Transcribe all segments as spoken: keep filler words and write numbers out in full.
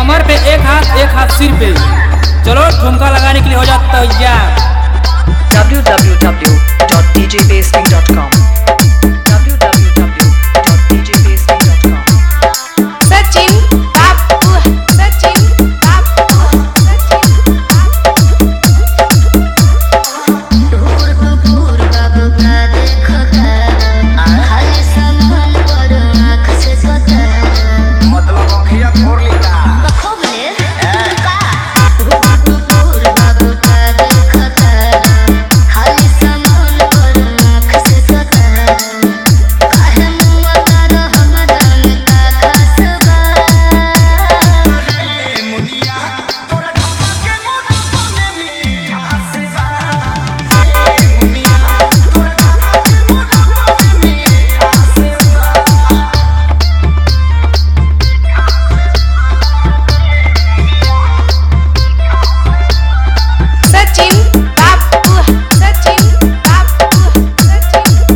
कमर पे एक हाथ एक हाथ सिर पे। चलो ठुमका लगाने के लिए हो जाता है तैयार। w w w dot d j basking dot com w w w dot d j basking dot com Sachin बाबू सचिन बाबू सचिन दूर दूर बाबू का देखो खाली सामान पर आँख से सोता मतलब अखिया फोड़ लीता बखोबले का दूर दूर बाबू का देखो खाली सामान पर आँख से सोता काहे मुआ कर हमरा में का खास बा मुनिया तोरा ढाबा के मोटा में मीठा से बा मुनिया तोरा ढाबा के मोटा में मीठा से बा सचिन बाबू सचिन बाबू सचिन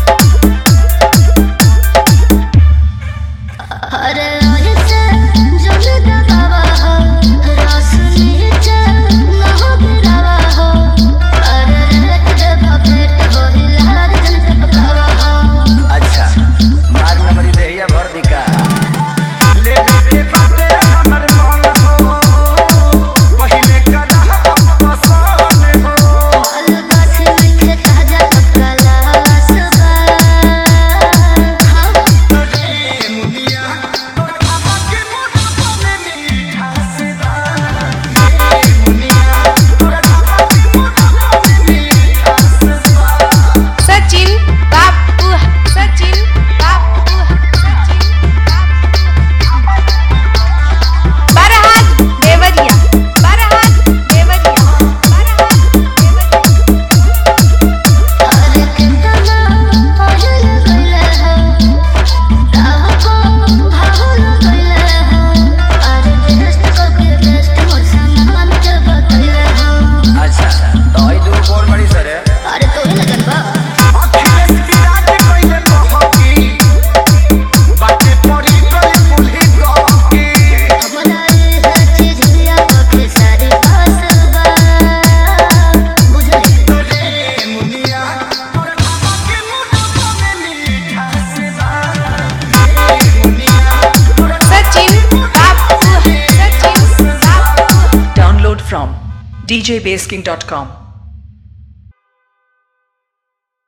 अरे ऐसे जब दबावा हो रस नीचे न हो गिरावा हो अरे रेत जब पेट हो हिलार जब पकावा हो अच्छा मार नंबरी देहिया भर दिका ले के बाते हमर मन हो पहिले कदा पसंद हो फल बस मीठे ताजा पकला सबा हाँ रे मुनिया तोरा ढाबा के मोटा में मीठा से बा रे मुनिया तोरा ढाबा के मोटा में मीठा से बा सचिन बाबू सचिन बाबू सचिन बरहात देवरिया बरहात देवरिया बरहात देवरिया अरे कितना पहल गइले हो ताको भावल गइले हो अरे टेस्ट करके टेस्ट मोर सामान के बतइले हो अच्छा तो आई दो कौन बड़ी सर है अरे तो ही लगन बा अखिलेश विराट कइले बहकी बाटे पड़ी गई पुलही गहकी हमरा है चीजिया के सारी हसबा बुझले रे मुनिया तोरा ढाबा के मोटा में मीठा से बा रे मुनिया तोरा सचिन बाबू सचिन बाबू download from d j basking dot com